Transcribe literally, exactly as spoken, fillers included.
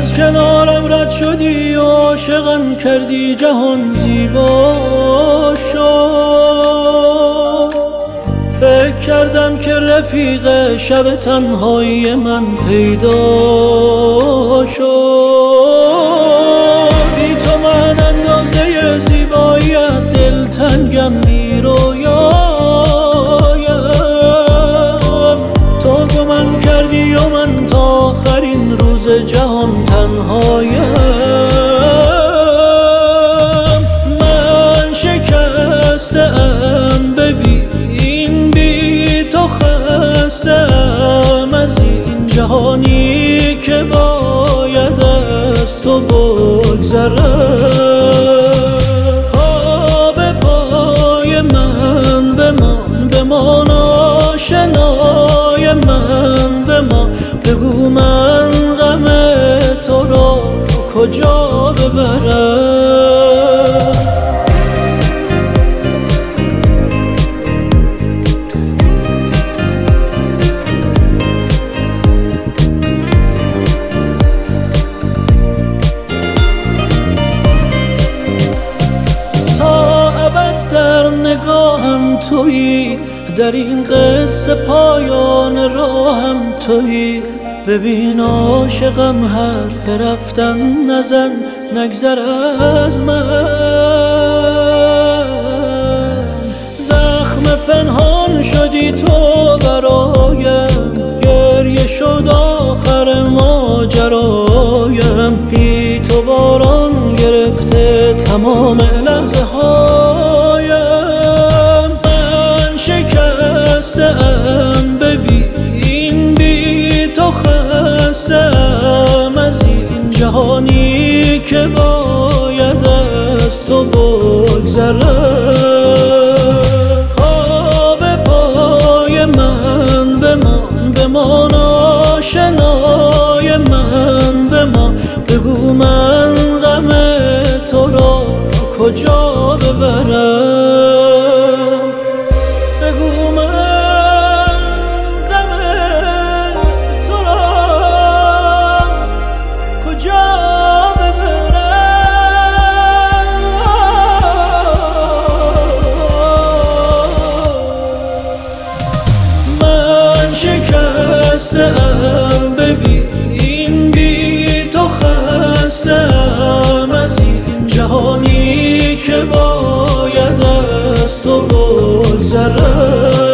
از کنارم رد شدی و عاشقم کردی، جهان زیبا شد. فکر کردم که رفیق شب تنهایی من پیدا شد. بی تو من اندازه زیباییت دلتنگم، بی رویایم. تو گمم کردی و من تا آخرین روز جهان تنهایم. من شکسته ام ببین، بی تو خسته ام از این جهانی که باید از تو بگذرم. پا به پای من بمان، بمان آشنای من بمان. بگو من غم تو را کجا ببرم. تا ابد در نگاهم تویی، در این قصه پایان راهم تویی. ببین عاشقم حرف رفتن نزن، نگذر از من. زخم پنهان شدی تو برایم، گریه شد آخر ماجرایم. بی تو باران گرفته تمام لحظه هایم. من شکسته ام ببین، بی تو خسته ام از این جهانی که باید از تو بگذرم. پا به پای من بمان، بمان آشنای من بمان. بگو من غم تو را کجا ببرم. بگو من غم تو را کجا ببرم. من شکسته ام ببین، بی تو خسته ام از این جهانی که باید از تو بگذرم.